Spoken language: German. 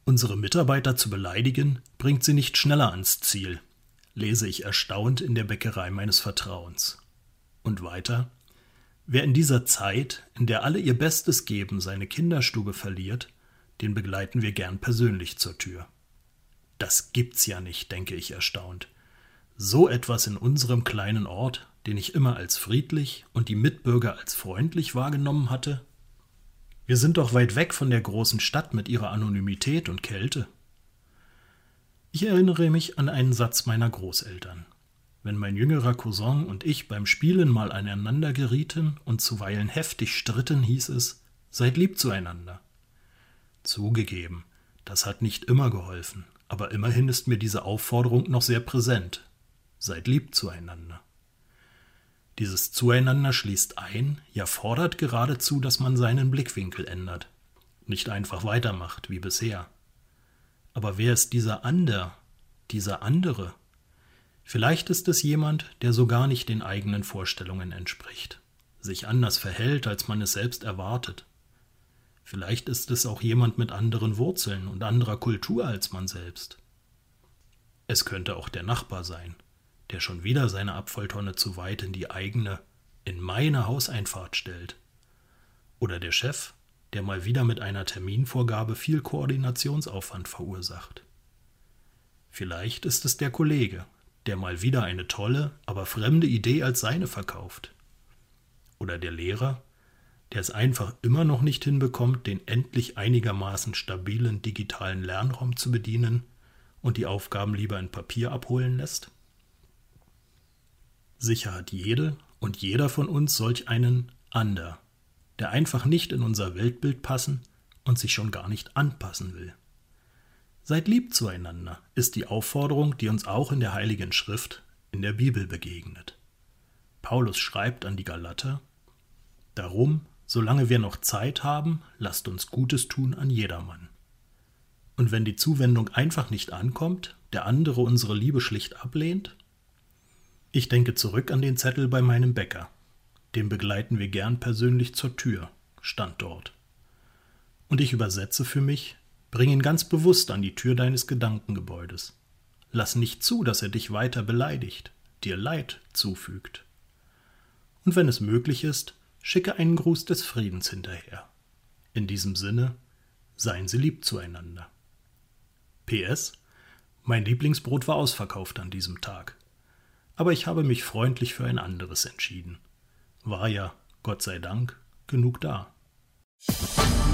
Unsere Mitarbeiter zu beleidigen, bringt sie nicht schneller ans Ziel, lese ich erstaunt in der Bäckerei meines Vertrauens. Und weiter: Wer in dieser Zeit, in der alle ihr Bestes geben, seine Kinderstube verliert, den begleiten wir gern persönlich zur Tür. Das gibt's ja nicht, denke ich erstaunt. So etwas in unserem kleinen Ort, den ich immer als friedlich und die Mitbürger als freundlich wahrgenommen hatte? Wir sind doch weit weg von der großen Stadt mit ihrer Anonymität und Kälte. Ich erinnere mich an einen Satz meiner Großeltern. Wenn mein jüngerer Cousin und ich beim Spielen mal aneinander gerieten und zuweilen heftig stritten, hieß es: Seid lieb zueinander. Zugegeben, das hat nicht immer geholfen, aber immerhin ist mir diese Aufforderung noch sehr präsent. Seid lieb zueinander. Dieses Zueinander schließt ein, ja fordert geradezu, dass man seinen Blickwinkel ändert, nicht einfach weitermacht wie bisher. Aber wer ist dieser andere? Vielleicht ist es jemand, der so gar nicht den eigenen Vorstellungen entspricht, sich anders verhält, als man es selbst erwartet. Vielleicht ist es auch jemand mit anderen Wurzeln und anderer Kultur als man selbst. Es könnte auch der Nachbar sein, der schon wieder seine Abfalltonne zu weit in meine Hauseinfahrt stellt. Oder der Chef, der mal wieder mit einer Terminvorgabe viel Koordinationsaufwand verursacht. Vielleicht ist es der Kollege, der mal wieder eine tolle, aber fremde Idee als seine verkauft. Oder der Lehrer, der es einfach immer noch nicht hinbekommt, den endlich einigermaßen stabilen digitalen Lernraum zu bedienen und die Aufgaben lieber in Papier abholen lässt. Sicher hat jede und jeder von uns solch einen Ander, der einfach nicht in unser Weltbild passen und sich schon gar nicht anpassen will. Seid lieb zueinander ist die Aufforderung, die uns auch in der Heiligen Schrift, in der Bibel begegnet. Paulus schreibt an die Galater: Darum, solange wir noch Zeit haben, lasst uns Gutes tun an jedermann. Und wenn die Zuwendung einfach nicht ankommt, der andere unsere Liebe schlicht ablehnt? Ich denke zurück an den Zettel bei meinem Bäcker. Den begleiten wir gern persönlich zur Tür, stand dort. Und ich übersetze für mich: Bring ihn ganz bewusst an die Tür deines Gedankengebäudes. Lass nicht zu, dass er dich weiter beleidigt, dir Leid zufügt. Und wenn es möglich ist, schicke einen Gruß des Friedens hinterher. In diesem Sinne, seien Sie lieb zueinander. PS: Mein Lieblingsbrot war ausverkauft an diesem Tag. Aber ich habe mich freundlich für ein anderes entschieden. War ja, Gott sei Dank, genug da.